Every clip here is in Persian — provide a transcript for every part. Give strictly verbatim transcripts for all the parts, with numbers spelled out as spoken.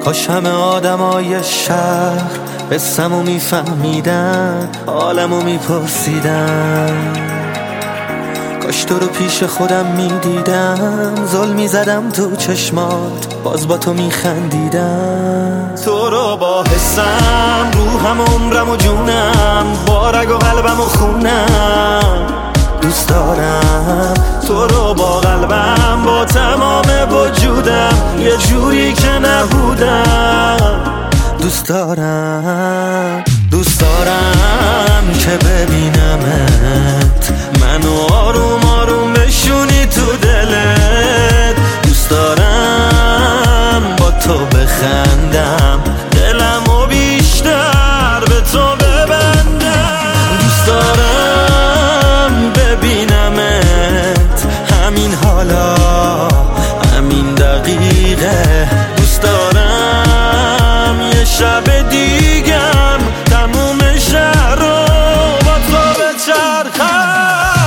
کاش همه آدمای شهر قصه‌مو میفهمیدن، حالمو میپرسیدن. کاش تو رو پیش خودم میدیدم، ظلم میزدم تو چشمات، باز با تو میخندیدم. تو رو با حسم، روحم، عمرم و جونم، با رگ و قلبم و خونم دوست دارم. تو رو با قلبم، با تمام وجودم، یه جوری که نبودم دوست دارم. دوست دارم که ببینمت، منو آروم آروم بشونی تو دلت. دوست دارم با تو بخندم، دلمو بیشتر به تو ببندم. دوست دارم ببینمت همین حالا، همین دقیقه. دوست دارم یه شب دیگم تموم شهر رو با تو بچرخم.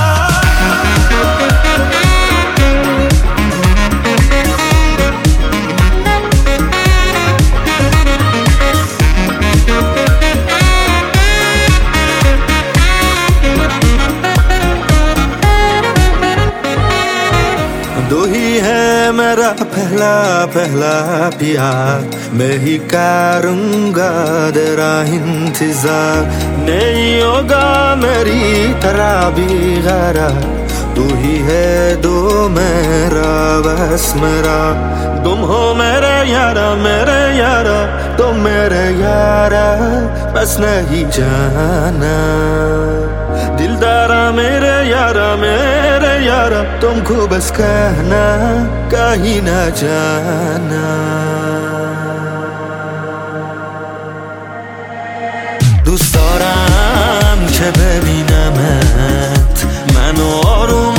दो ही है मेरा पहला पहला प्यार, मैं ही करूँगा तेरा इंतजार। नहीं होगा मेरी तरह भी गैरार, तू ही है दो मेरा बस मेरा। तुम हो मेरे यारा मेरे यारा, तुम मेरे यारा बस नहीं जाना। दिलदारा मेरे यारा मेरे यारा, तुमको बस कहना कहीं ना जाना। دوست دارم که ببینمت، منو آروم